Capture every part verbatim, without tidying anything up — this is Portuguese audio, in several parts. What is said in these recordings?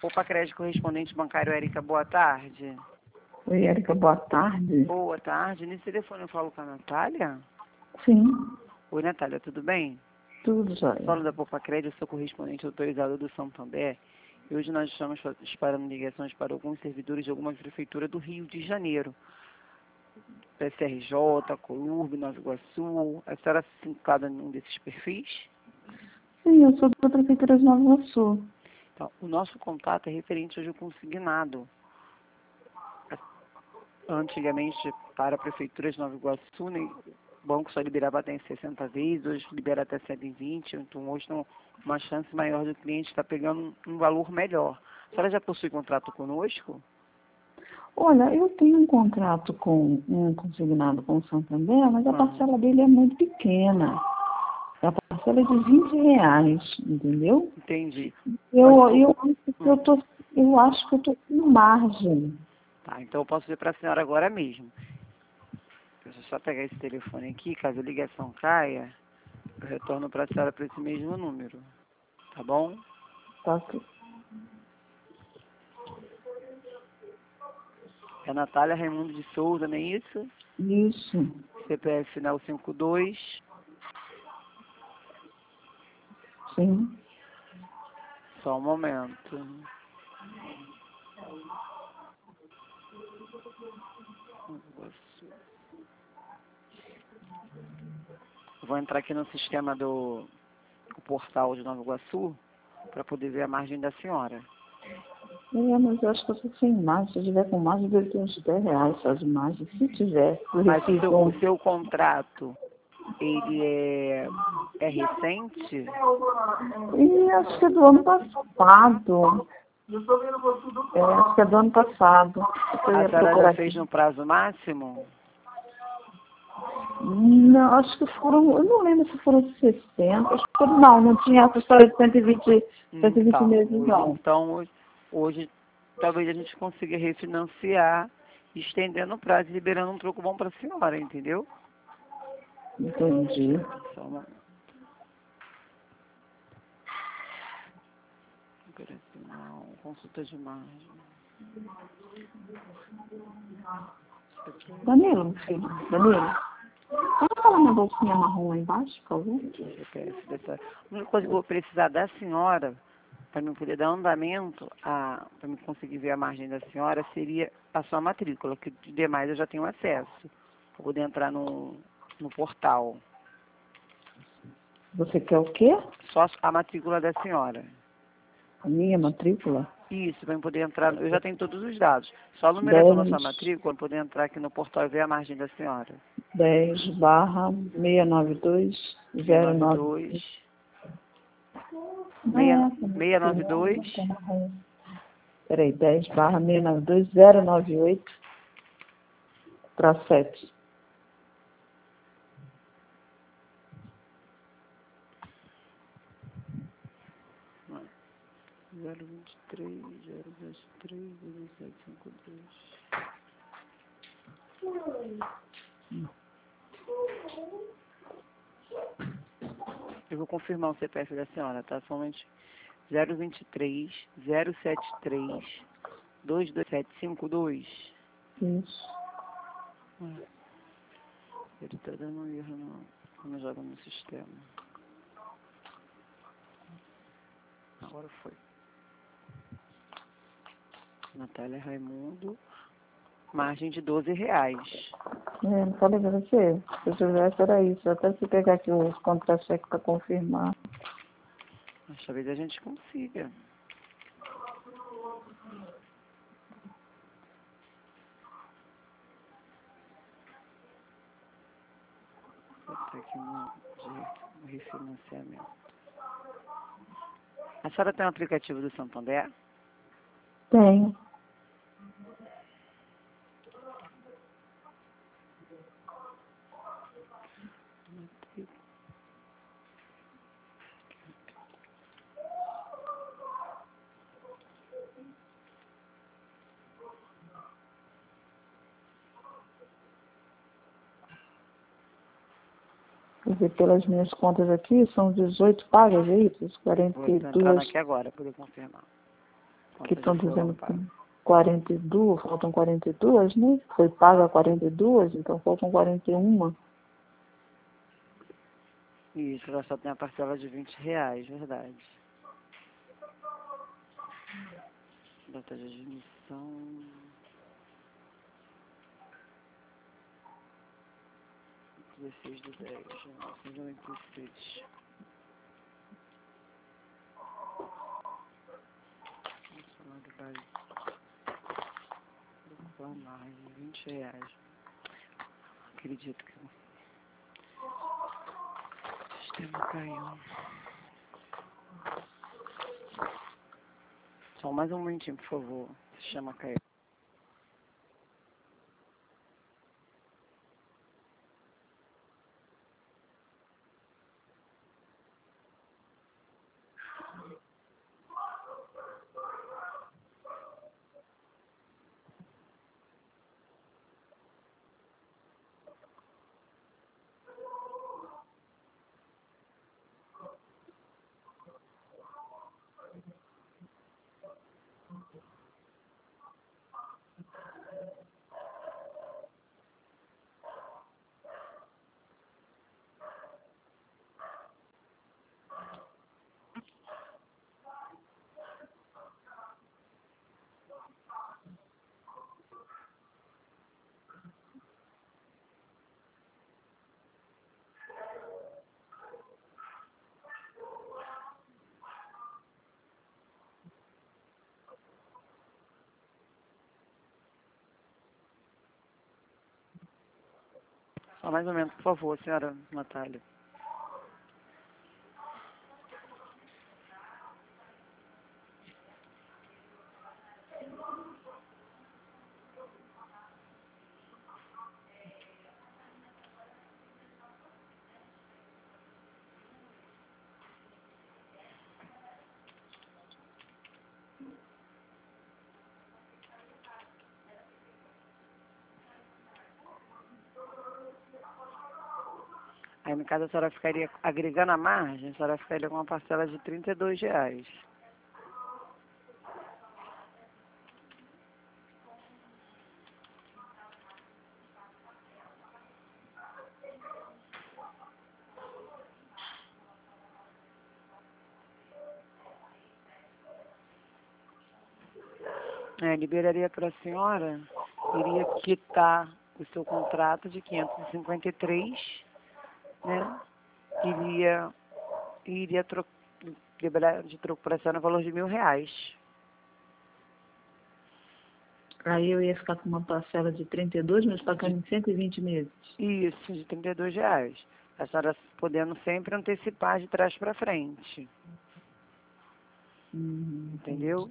Opa, crédito correspondente bancário, Érica, boa tarde. Oi, Érica, boa tarde. Boa tarde. Nesse telefone eu falo com a Natália? Sim. Oi, Natália, tudo bem? Tudo jóia. Falo da Poupa Crédito, sou correspondente autorizado do Santander. E hoje nós estamos disparando ligações para alguns servidores de alguma prefeitura do Rio de Janeiro. P C R J, Colurbe, Nova Iguaçu. A senhora se enquadra em um desses perfis? Sim, eu sou da Prefeitura de Nova Iguaçu. Então, o nosso contato é referente hoje ao consignado. Antigamente, para a Prefeitura de Nova Iguaçu, né, o banco só liberava até em sessenta vezes, hoje libera até cento e vinte, então hoje tem uma chance maior do cliente estar pegando um valor melhor. A senhora já possui contrato conosco? Olha, eu tenho um contrato com um consignado com o Santander, mas a Ah. parcela dele é muito pequena. A parcela é de vinte reais, entendeu? Entendi. Eu, Mas, eu, eu, eu, tô, eu acho que eu estou com margem. Tá, então eu posso ver para a senhora agora mesmo. Deixa eu só pegar esse telefone aqui, caso a ligação caia, eu retorno para a senhora para esse mesmo número. Tá bom? Tá ok. É Natália Raimundo de Souza, não é isso? Isso. C P F final cinquenta e dois. Sim. Só um momento. Vou entrar aqui no sistema do o portal de Nova Iguaçu para poder ver a margem da senhora. É, mas eu acho que eu estou sem margem. Se eu tiver com margem, deve ter uns dez reais só de margem. Se tiver, eu Mas o seu, recebi um. o seu contrato, ele é, é recente? E acho que é do ano passado. É, acho que é do ano passado. Eu A ia senhora procurar já aqui. fez no prazo máximo? Não, acho que foram, eu não lembro se foram sessenta, acho que foram, não, não tinha essa história de cento e vinte, cento e vinte Então, meses, hoje, não. então, hoje, hoje talvez a gente consiga refinanciar, estendendo o prazo e liberando um troco bom para a senhora, entendeu? Entendi. Só uma... Operacional, consulta de margem. Danilo, meu filho, Danilo, pode falar minha bolsinha marrom lá embaixo, por favor? C P F dessa... A única coisa que eu vou precisar da senhora, para me poder dar andamento, para me conseguir ver a margem da senhora, seria a sua matrícula, que de demais eu já tenho acesso, para poder entrar no, no portal. Você quer o quê? Só a matrícula da senhora. A minha matrícula? Isso, para eu poder entrar, eu já tenho todos os dados. Só a numeração da sua dez, matrícula, para poder entrar aqui no portal e ver a margem da senhora. dez barra seiscentos e noventa e dois, zero nove. Não é essa, meu seiscentos e noventa e filho, dois, tá marrom. Peraí, dez barra seiscentos e noventa e dois, zero nove oito, para sete. zero vinte e três, zero vinte e três, zero sete cinco dois. Eu vou confirmar o C P F da senhora, tá? Somente zero vinte e três, zero setenta e três, dois dois sete cinco dois. Isso. Ele tá dando um erro no, quando joga no sistema. Agora foi. Natália Raimundo. Margem de doze reais. É, não falei pra você. Se eu tivesse, era isso. Até se pegar aqui os contra-cheques para confirmar. Mas talvez a gente consiga. Vou botar aqui no, de, no refinanciamento. A senhora tem um aplicativo do Santander? Tenho. Quer dizer, pelas minhas contas aqui, são dezoito pagas, é isso? Vou quarenta e entrar duas. aqui agora para poder confirmar. Que Quantas estão já foram dizendo que pagas? quarenta e duas, faltam quarenta e duas, né? Foi paga quarenta e duas, então faltam quarenta e uma. Isso, ela só tem a parcela de vinte reais, verdade. Data de admissão... dezesseis de dez de mil novecentos e noventa e seis. Salário básico. Reclamar de vinte reais. Acredito que o sistema caiu. Só mais um momentinho, por favor. O sistema caiu. Só mais ou menos, por favor, senhora Natália. Aí, no caso, a senhora ficaria, agregando a margem, a senhora ficaria com uma parcela de trinta e dois reais. É, liberaria para a senhora, iria quitar o seu contrato de quinhentos e cinquenta e três, né? Iria, iria tro liberar de troco para a senhora o valor de mil reais. Aí eu ia ficar com uma parcela de trinta e dois, mas pagando em cento e vinte meses. Isso, de trinta e dois reais. A senhora podendo sempre antecipar de trás para frente. Uhum, Entendeu?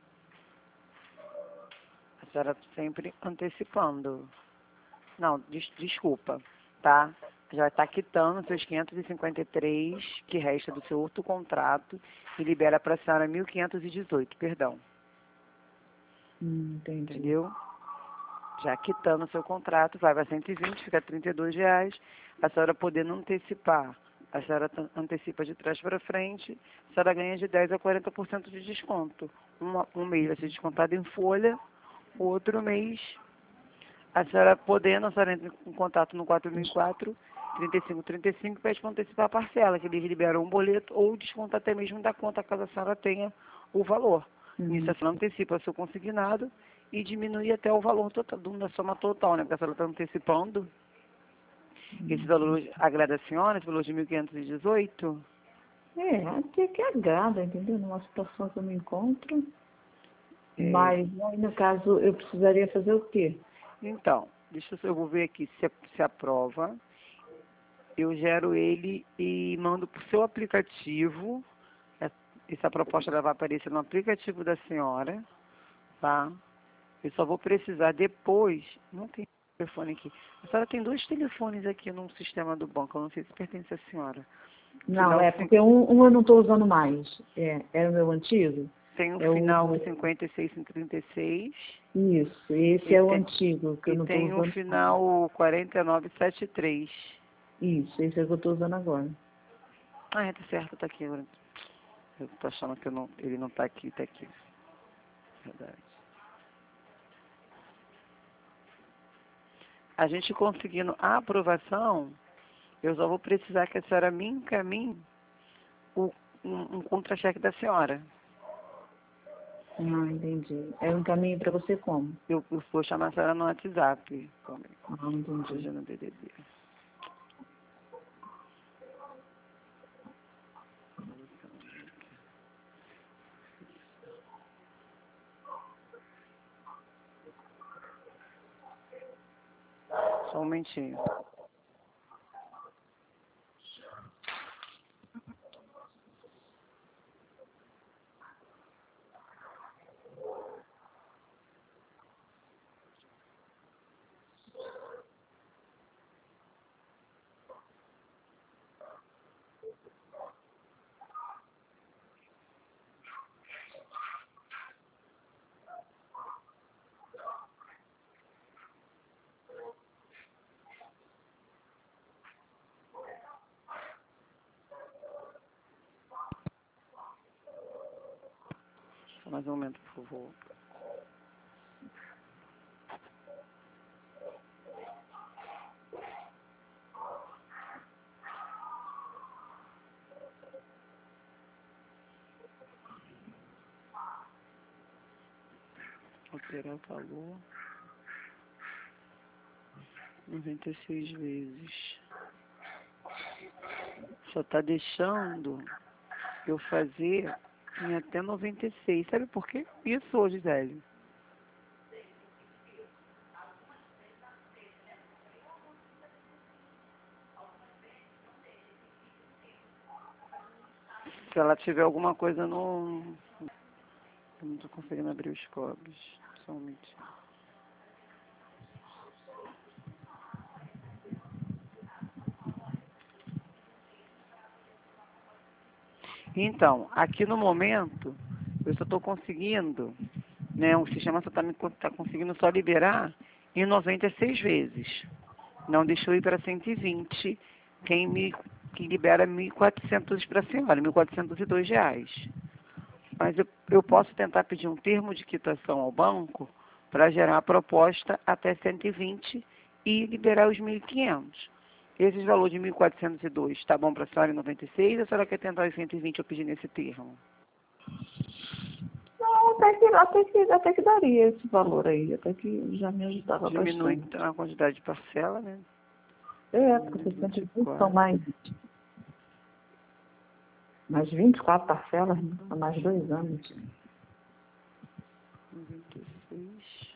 A senhora sempre antecipando. Não, des desculpa, tá? Já está quitando seus quinhentos e cinquenta e três, que resta do seu outro contrato, e libera para a senhora mil quinhentos e dezoito, perdão. Hum, entendi. Entendeu? Já quitando o seu contrato, vai para cento e vinte, fica trinta e dois reais, a senhora podendo antecipar. A senhora antecipa de trás para frente, a senhora ganha de dez a quarenta por cento de desconto. Um, um mês vai ser descontado em folha, o outro mês, a senhora podendo, a senhora entra em contato no quatro mil e quatro, trinta e cinco trinta e cinco, pede para antecipar a parcela, que eles liberam um boleto ou desconta até mesmo da conta, caso a senhora tenha o valor. Uhum. Nisso a senhora antecipa o seu consignado e diminui até o valor total, da soma total, né? Porque a senhora está antecipando. Uhum. Esse valor agrada a senhora, esse valor de mil quinhentos e dezoito? É, até que agrada, entendeu? Numa situação que eu me encontro. É, Mas aí, no caso, eu precisaria fazer o quê? então, deixa eu, eu vou ver aqui se, se aprova. Eu gero ele e mando para o seu aplicativo. Essa proposta ela vai aparecer no aplicativo da senhora, tá? Eu só vou precisar depois, não tem telefone aqui. A senhora tem dois telefones aqui no sistema do banco, eu não sei se pertence à senhora. Não, Final, é cin- porque um, um eu não estou usando mais. É, era o meu antigo. tem o É final o, cinquenta e seis em trinta e seis isso, esse e é o tem, antigo, que eu e não estou tem o usando mais. final quarenta e nove e setenta e três. Isso, esse é o que eu estou usando agora. Ah, é, tá certo, tá aqui. Eu tô achando que eu não, ele não tá aqui, tá aqui. verdade. A gente conseguindo a aprovação, eu só vou precisar que a senhora me encaminhe o, um, um contra-cheque da senhora. Ah, entendi. Eu encaminho para você como? Eu, eu vou chamar a senhora no WhatsApp. Ah, entendi. Seja no D D D. Só um momentinho. Só mais um momento, por favor. Alterar o valor. noventa e seis vezes. Só está deixando eu fazer em até noventa e seis. Sabe por quê? Isso hoje, Gisele. Se ela tiver alguma coisa no... Eu não estou conseguindo abrir os cobres. Só um minutinho. Então, aqui no momento, eu só estou conseguindo, né, o sistema só está tá conseguindo só liberar em noventa e seis vezes. Não deixou ir para cento e vinte, quem me que libera mil e quatrocentos para a senhora, mil quatrocentos e dois reais. Mas eu, eu posso tentar pedir um termo de quitação ao banco para gerar uma proposta até cento e vinte e liberar os mil e quinhentos. Esse valor de mil quatrocentos e dois está bom para a senhora em noventa e seis ou a senhora quer tentar os cento e vinte eu pedir nesse termo? Não, até que, até, que, até que daria esse valor aí, até que já me ajudava Diminui bastante. então a quantidade de parcela, né? É, porque cento e vinte são mais, mais vinte e quatro parcelas, né? São mais dois anos. noventa e seis.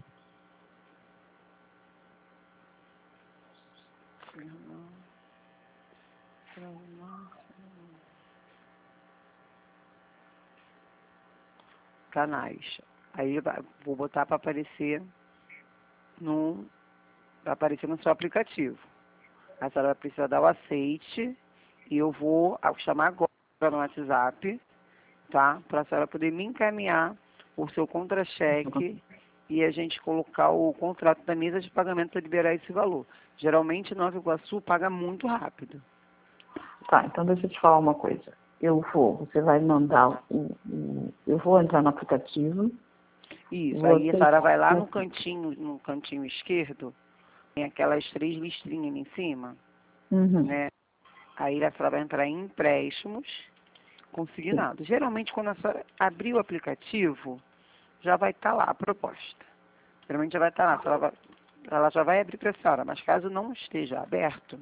Canais. Aí vai- vou botar para aparecer no, para aparecer no seu aplicativo. A senhora vai precisar dar o aceite e eu vou chamar agora no WhatsApp, tá? Para a senhora poder me encaminhar o seu contra-cheque e a gente colocar o contrato da mesa de pagamento para liberar esse valor. Geralmente, Nova Iguaçu paga muito rápido. Tá, então deixa eu te falar uma coisa. Eu vou, você vai mandar o, o eu vou entrar no aplicativo. Isso, Vou aí a senhora aceitar. vai lá no cantinho, no cantinho esquerdo, tem aquelas três listrinhas ali em cima, Uhum. né? Aí a senhora vai entrar em empréstimos consignados. Geralmente, quando a senhora abrir o aplicativo, já vai estar lá a proposta. Geralmente já vai estar lá, a senhora vai, ela já vai abrir para a senhora, mas caso não esteja aberto,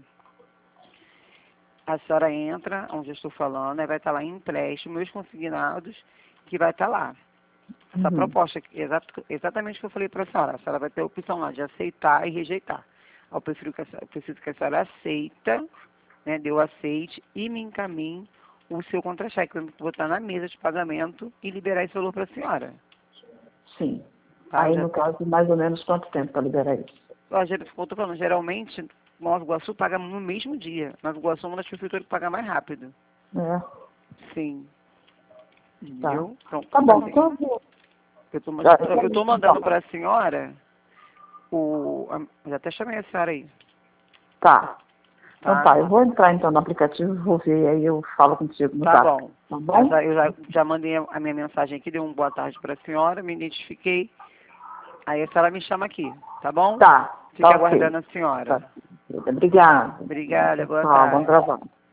a senhora entra, onde eu estou falando, aí vai estar lá em empréstimos consignados, que vai estar lá. Essa Uhum. proposta, exato, exatamente o que eu falei para a senhora. A senhora vai ter a opção lá de aceitar e rejeitar. Eu prefiro que a, eu preciso que a senhora aceita, né, dê o aceite e me encaminhe o seu contra-cheque, para eu botar na mesa de pagamento e liberar esse valor para a senhora. Sim. Tá? Aí, Já, no caso, mais ou menos quanto tempo para liberar isso? ó, já, como eu estou falando, geralmente, Nova Iguaçu paga no mesmo dia. Nova Iguaçu é uma das prefeituras que paga mais rápido. É. Sim. Tá. Entendeu? Pronto. Tá bom, Assim, então eu vou. eu estou Já- eu tô então, mandando para a senhora o... a- já até chamei a senhora aí. Tá. Então tá, eu vou entrar então no aplicativo, vou ver, aí eu falo contigo no Tá zap. bom. Tá bom? Eu, já, eu já, já mandei a minha mensagem aqui, dei uma boa tarde para a senhora, me identifiquei. Aí a senhora me chama aqui, tá bom? Tá, Fica tá ok. aguardando a senhora. Tá. Obrigada. Obrigada, boa Tchau, tarde. bom trabalho.